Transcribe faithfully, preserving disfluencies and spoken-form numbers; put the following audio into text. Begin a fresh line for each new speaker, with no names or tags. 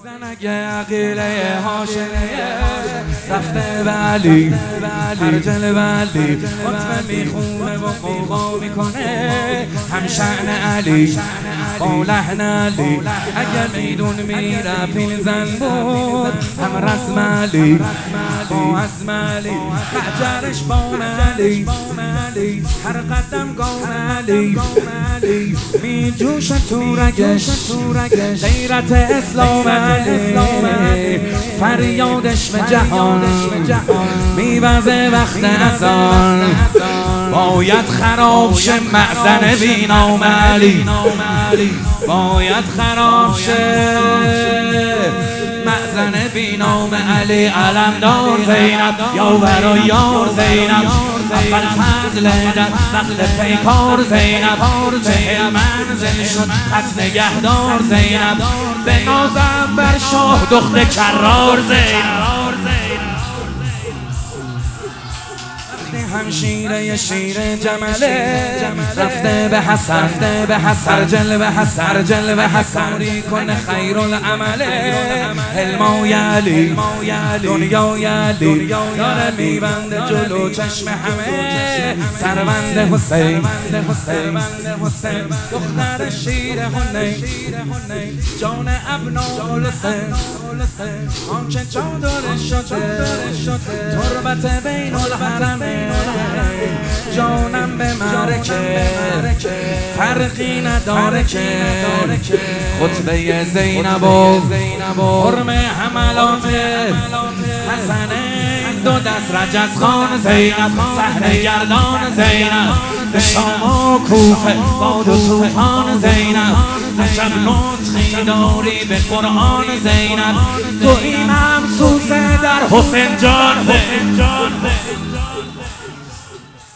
زنگ عقیله هاشمیه رفته به علی ارجل به علی خطبه میخونه و قوقا میکنه هم شأن علی با لحن علی اگر میدون میره پیل زن بود هم رسم علی با عزم علی خجرش بام علی هر قدم گام علی می جوش تو رگش غیرت اسلام علی فریادش به جهان میوزه وقت اذان باید خراب شه مأذن بی نام علی باید خراب شه مأذن بی نام علی علمدار زینب یاور و یار زینب اول فضل در نقل پیکار زینب چهل منزل شد خط نگهدار زینب به نازم بر شاه دخت کرار زینب همشیره شیر جمله رفته به حسن به حسن جل به حسن جل به حسن کنه خیر العمله حلمای علی دنیای علی داره میبنده جلو چشم همه سربند حسین دختر شیر حنین جان ابنال حسین آنچه چادر شده تربت بین الحرمین جانم به معرکه فرقی نداره که خطبه زینب و حرم حملات حسنین دو دست رجز خان زینب صحنه گردان زینب به شام و کوفه باد و توفان زینب عجب نطقی داری به قرآن زینب تو این هم سوزه در حسین جان